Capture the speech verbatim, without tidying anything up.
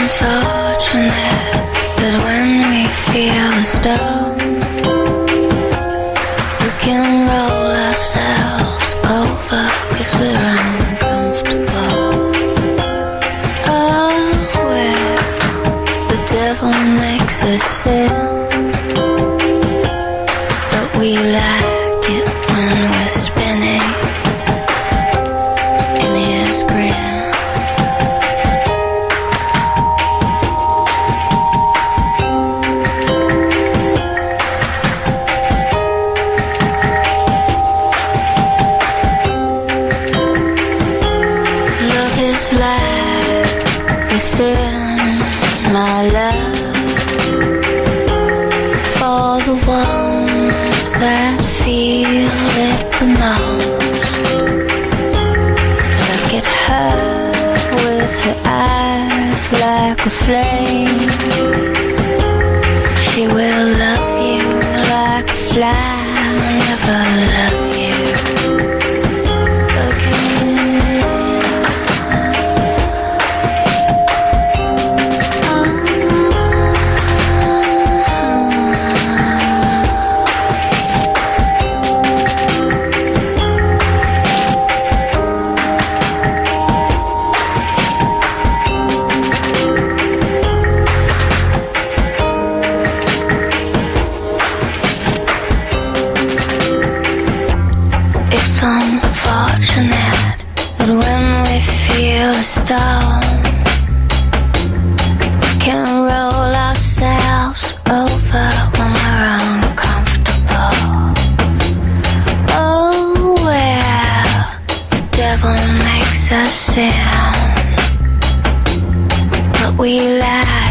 unfortunate that when we feel a storm, we can roll ourselves over 'cause we're uncomfortable. Oh, where the devil makes us sin, but we like it when we're spinning in his grin. Listen, my love, for the ones that feel it the most. Look at her with her eyes like a flame. She will love you like a fly, never love you again. It's unfortunate that when we feel a storm, we can roll ourselves over when we're uncomfortable. Oh, well, the devil makes us sin, but we lie